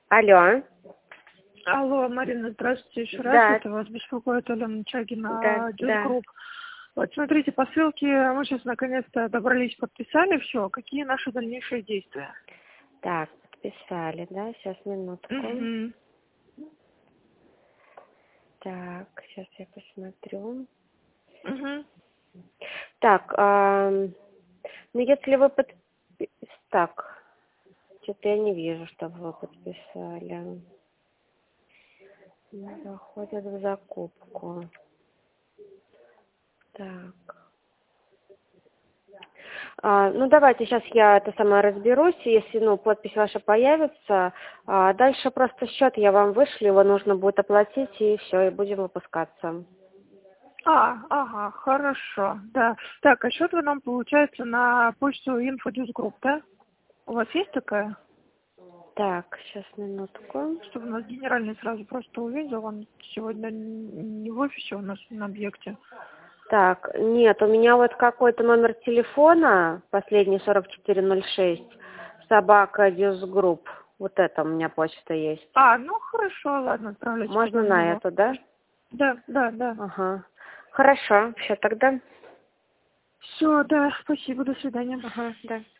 Алло. Алло, Марина, здравствуйте еще раз. Да. Это вас беспокоит Алена Чагина, Да, да. Дюсгрупп. Вот смотрите, по ссылке мы сейчас наконец-то добрались, подписали все. Какие наши дальнейшие действия? Так, подписали, да? Сейчас, минутку. Угу. Так, сейчас я посмотрю. Угу. Так, ну если вы Так, что-то я не вижу, чтобы вы подписали. Заходят в закупку. Так. Ну, давайте сейчас я это сама разберусь, если, подпись ваша появится. Дальше просто счет я вам вышлю, его нужно будет оплатить, и все, и будем выпускаться. Ага, хорошо, да. Так, а счет вы нам, получается, на почту InfoDuseGroup, да? У вас есть такая? Так, сейчас, минутку. Чтобы у нас генеральный сразу просто увидел, он сегодня не в офисе, у нас на объекте. Так, нет, у меня вот какой-то номер телефона, последний 4406, собака Дюсгрупп. Вот это у меня почта есть. Ну хорошо, ладно, отправляйте Можно туда на него. эту, да? Да. Ага. Хорошо, все, тогда. Все, да, спасибо, до свидания. Ага, да.